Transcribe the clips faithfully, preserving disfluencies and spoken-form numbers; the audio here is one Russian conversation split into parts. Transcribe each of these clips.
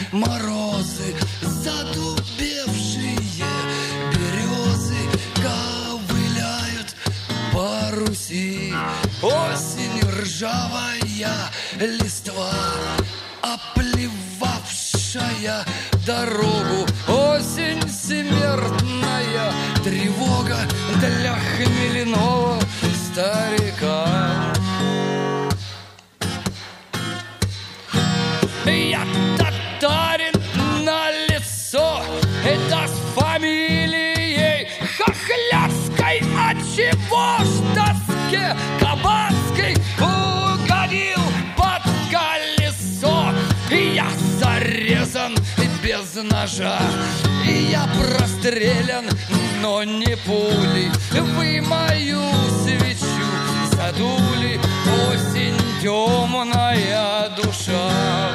морозы, задубевшие березы ковыляют по Руси. Осень ржавая листва, оплевавшая дорогу. Осень смертная тревога для хмельного старика. Я татарин на лицо, это с фамилией Хохлядской. Отчего ж тоске кабацкой угодил под колесо? Я зарезан без ножа, я прострелян, но не пулей. Вы мою свечу задули, осень темная душа.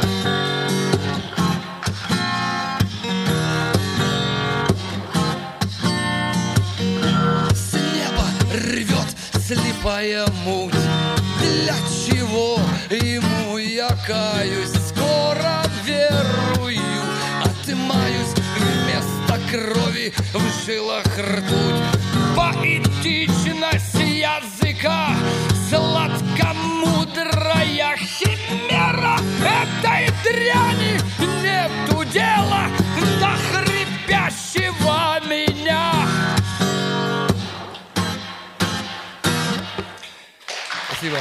С неба рвет слепая муть, для чего ему я каюсь? Скоро верую, отымаюсь вместо крови в жилах ртуть. Поэтичность языка, сладкомудрая химера. Этой дряни нету дела до хрипящего меня. Спасибо.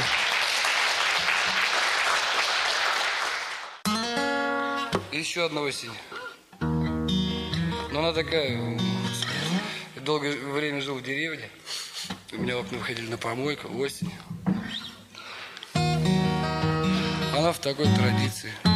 Еще одна осень. Но она такая... Долгое время жил в деревне. У меня в окно выходили на помойку, осень. Она в такой традиции.